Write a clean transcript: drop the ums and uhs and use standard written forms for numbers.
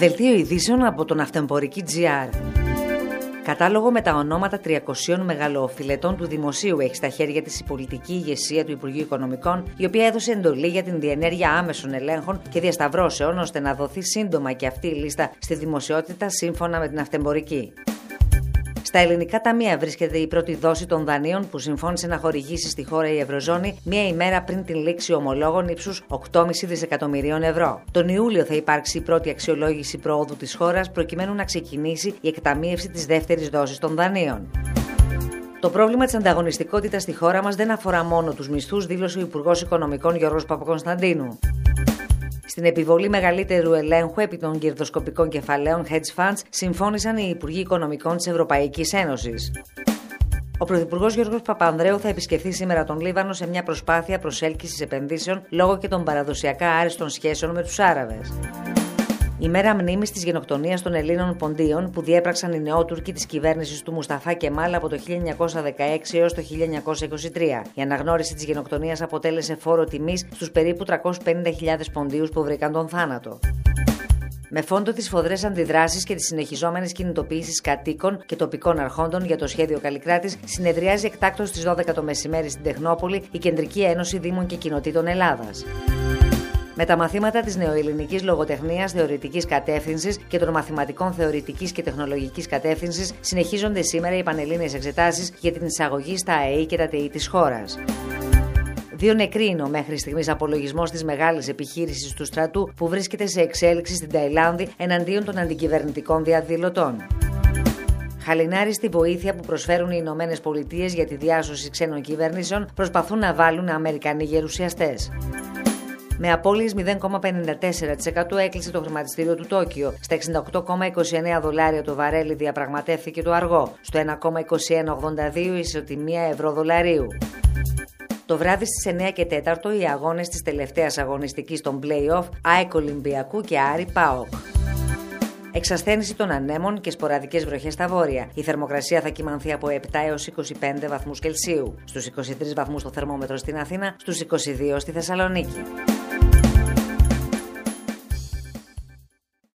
Δελτίο ειδήσεων από τον Ναυτεμπορική.gr. Κατάλογο με τα ονόματα 300 μεγαλοοφιλετών του δημοσίου έχει στα χέρια της η πολιτική ηγεσία του Υπουργείου Οικονομικών, η οποία έδωσε εντολή για την διενέργεια άμεσων ελέγχων και διασταυρώσεων, ώστε να δοθεί σύντομα και αυτή η λίστα στη δημοσιότητα σύμφωνα με την Ναυτεμπορική. Στα ελληνικά ταμεία βρίσκεται η πρώτη δόση των δανείων που συμφώνησε να χορηγήσει στη χώρα η Ευρωζώνη μία ημέρα πριν την λήξη ομολόγων ύψους 8,5 δισεκατομμυρίων ευρώ. Τον Ιούλιο θα υπάρξει η πρώτη αξιολόγηση προόδου της χώρας προκειμένου να ξεκινήσει η εκταμείευση της δεύτερης δόσης των δανείων. Το πρόβλημα της ανταγωνιστικότητας στη χώρα μας δεν αφορά μόνο τους μισθούς, δήλωσε ο Υπουργός Οικονομικών Γιώργος Παπακωνσταντίνου. Στην επιβολή μεγαλύτερου ελέγχου επί των κερδοσκοπικών κεφαλαίων hedge funds συμφώνησαν οι Υπουργοί Οικονομικών της Ευρωπαϊκής Ένωσης. Ο Πρωθυπουργός Γιώργος Παπανδρέου θα επισκεφθεί σήμερα τον Λίβανο σε μια προσπάθεια προσέλκυσης επενδύσεων λόγω και των παραδοσιακά άριστων σχέσεων με τους Άραβες. Η μέρα μνήμης της γενοκτονίας των Ελλήνων ποντίων που διέπραξαν οι νεότουρκοι της κυβέρνησης του Μουσταφά Κεμάλ από το 1916 έως το 1923. Η αναγνώριση της γενοκτονίας αποτέλεσε φόρο τιμής στους περίπου 350.000 ποντίους που βρήκαν τον θάνατο. Με φόντο τις σφοδρές αντιδράσεις και τις συνεχιζόμενες κινητοποιήσεις κατοίκων και τοπικών αρχόντων για το σχέδιο Καλλικράτης, συνεδριάζει εκτάκτως στις 12 το μεσημέρι στην Τεχνόπολη η Κεντρική Ένωση Δήμων και Κοινοτήτων Ελλάδας. Με τα μαθήματα της νεοελληνικής λογοτεχνίας θεωρητικής κατεύθυνσης και των μαθηματικών θεωρητικής και τεχνολογικής κατεύθυνσης συνεχίζονται σήμερα οι πανελλήνιες εξετάσεις για την εισαγωγή στα ΑΕΗ και τα ΤΕΗ της χώρας. 2 νεκροί είναι ο μέχρι στιγμής απολογισμός της μεγάλης επιχείρησης του στρατού που βρίσκεται σε εξέλιξη στην Ταϊλάνδη εναντίον των αντικυβερνητικών διαδηλωτών. Χαλινάρι στη βοήθεια που προσφέρουν οι Ηνωμένες Πολιτείες για τη διάσωση ξένων κυβερνήσεων προσπαθούν να βάλουν Αμερικανοί γερουσιαστές. Με απώλειες 0,54% έκλεισε το χρηματιστήριο του Τόκιο. Στα $68,29 το βαρέλι διαπραγματεύθηκε το αργό. Στο 1,2182 ισοτιμία ευρώ-δολαρίου. Το βράδυ στις 9 και 4 οι αγώνες της τελευταίας αγωνιστικής των play-off ΑΕΚ Ολυμπιακού και Άρη ΠΑΟΚ. Εξασθένιση των ανέμων και σποραδικές βροχές στα βόρεια. Η θερμοκρασία θα κυμανθεί από 7 έως 25 βαθμούς Κελσίου. Στους 23 βαθμούς το θερμόμετρο στην Αθήνα, στους 22 στη Θεσσαλονίκη.